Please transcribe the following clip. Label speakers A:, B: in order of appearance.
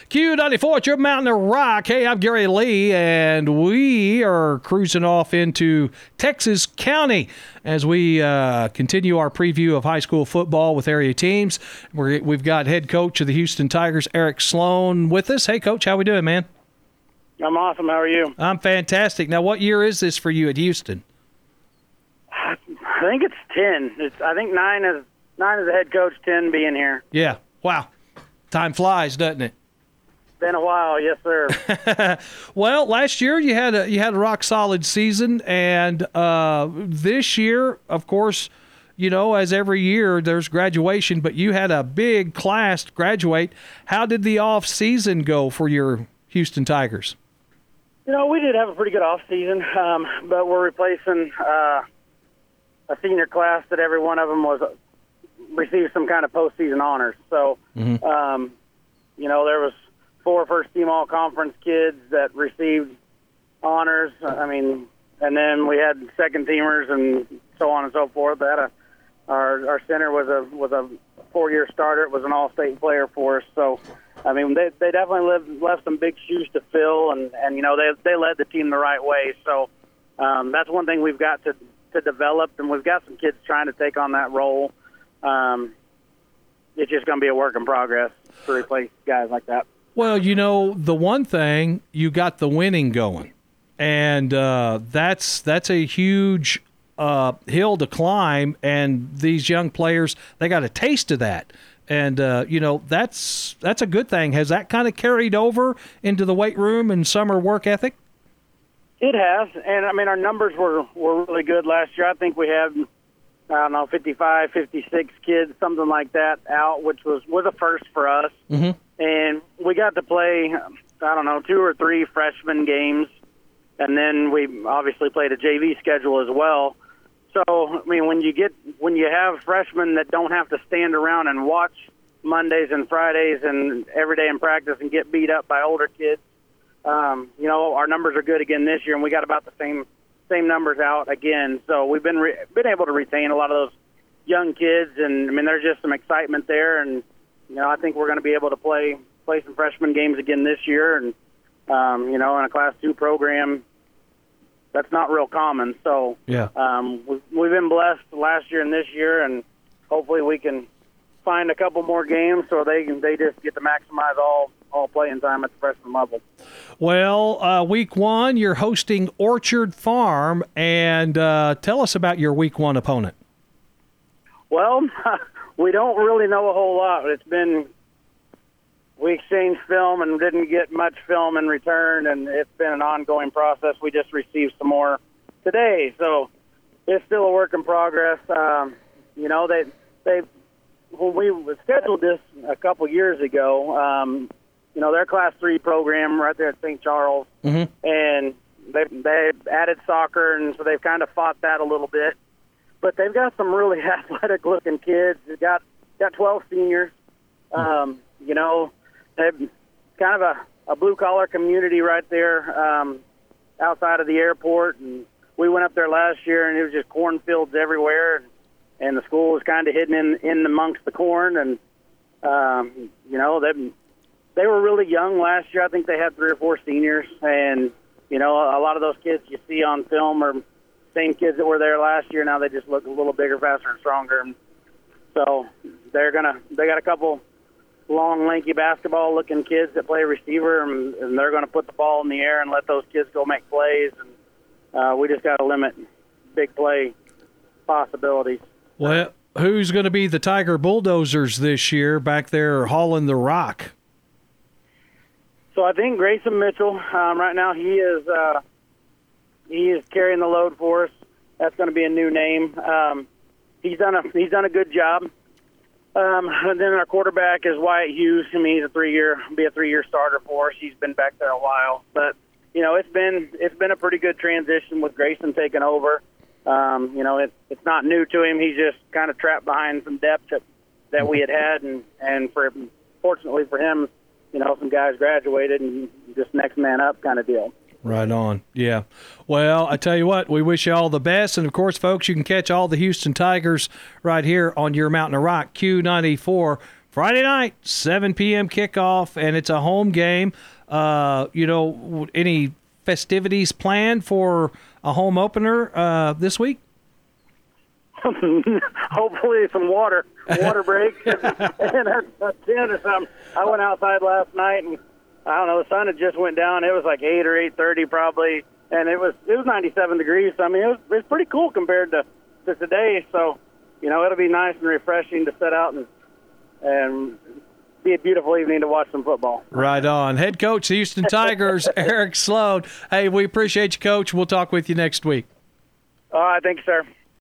A: Q94 at your Mountain of Rock. Hey, I'm Gary Lee, and we are cruising off into Texas County as we continue our preview of high school football with area teams. We've got head coach of the Houston Tigers, Eric Sloan, with us. Hey, Coach, how we doing, man?
B: I'm awesome. How are you?
A: I'm fantastic. Now, what year is this for you at Houston?
B: I think it's 10. I think 9 is the head coach, 10 being here.
A: Yeah. Wow. Time flies, doesn't it?
B: Been a while, yes, sir.
A: Well, last year you had a rock solid season, and this year, of course, you know, as every year there's graduation, but you had a big class graduate. How did the off season go for your Houston Tigers?
B: You know, we did have a pretty good off season, but we're replacing a senior class that every one of them received some kind of postseason honors. So, you know, there was 4 first-team all-conference kids that received honors. I mean, and then we had second-teamers and so on and so forth. Our center was a 4-year starter. It was an all-state player for us. So, I mean, they definitely left some big shoes to fill, and you know, they led the team the right way. So that's one thing we've got to develop, and we've got some kids trying to take on that role. It's just going to be a work in progress to replace guys like that.
A: Well, you know, the one thing, you got the winning going, and that's a huge hill to climb, and these young players, they got a taste of that. And, you know, that's a good thing. Has that kind of carried over into the weight room and summer work ethic?
B: It has. And, I mean, our numbers were really good last year. I think we had, 55, 56 kids, something like that out, which was a first for us. Mm-hmm. And we got to play, 2 or 3 freshman games. And then we obviously played a JV schedule as well. So, I mean, when you have freshmen that don't have to stand around and watch Mondays and Fridays and every day in practice and get beat up by older kids, you know, our numbers are good again this year, and we got about the same numbers out again. So we've been able to retain a lot of those young kids, and I mean, there's just some excitement there, and you know, I think we're going to be able to play some freshman games again this year, and you know, in a Class 2 program. That's not real common. So
A: yeah,
B: we've been blessed last year and this year, and hopefully we can find a couple more games so they just get to maximize all playing time at the freshman level.
A: Well, week 1, you're hosting Orchard Farm, and tell us about your week 1 opponent.
B: Well, we don't really know a whole lot. We exchanged film and didn't get much film in return, and it's been an ongoing process. We just received some more today, so it's still a work in progress. You know, when we scheduled this a couple years ago, you know, their Class 3 program right there at St. Charles, and they added soccer, and so they've kind of fought that a little bit. But they've got some really athletic-looking kids. They've got 12 seniors. You know, they're kind of a blue-collar community right there outside of the airport. And we went up there last year, and it was just cornfields everywhere. And the school was kind of hidden in amongst the corn. And, you know, they were really young last year. I think they had 3 or 4 seniors. And, you know, a lot of those kids you see on film are same kids that were there last year. Now they just look a little bigger, faster, and stronger. And so they got a couple long, lanky basketball-looking kids that play receiver, and they're going to put the ball in the air and let those kids go make plays. And we just got to limit big play possibilities.
A: Well, who's going to be the Tiger Bulldozers this year back there hauling the rock?
B: So I think Grayson Mitchell, right now he is carrying the load for us. That's going to be a new name. He's done a good job. And then our quarterback is Wyatt Hughes. I mean, he's a 3-year starter for us. He's been back there a while, but you know, it's been a pretty good transition with Grayson taking over. You know, it's not new to him. He's just kind of trapped behind some depth that we had, and fortunately for him, you know, some guys graduated and just next man up kind of deal.
A: Right on. Yeah. Well, I tell you what, we wish you all the best. And, of course, folks, you can catch all the Houston Tigers right here on your Mountain of Rock, Q94 Friday night, 7 p.m. kickoff, and it's a home game. Any festivities planned for a home opener this week?
B: Hopefully some water break and a 10 or something. I went outside last night and I don't know, the sun had just went down. It was like 8 or 8:30 probably, and it was 97 degrees. I mean, it was pretty cool compared to today. So, it'll be nice and refreshing to sit out and be a beautiful evening to watch some football.
A: Right on. Head coach, the Houston Tigers, Eric Sloan. Hey, we appreciate you, Coach. We'll talk with you next week.
B: All right, thank you, sir.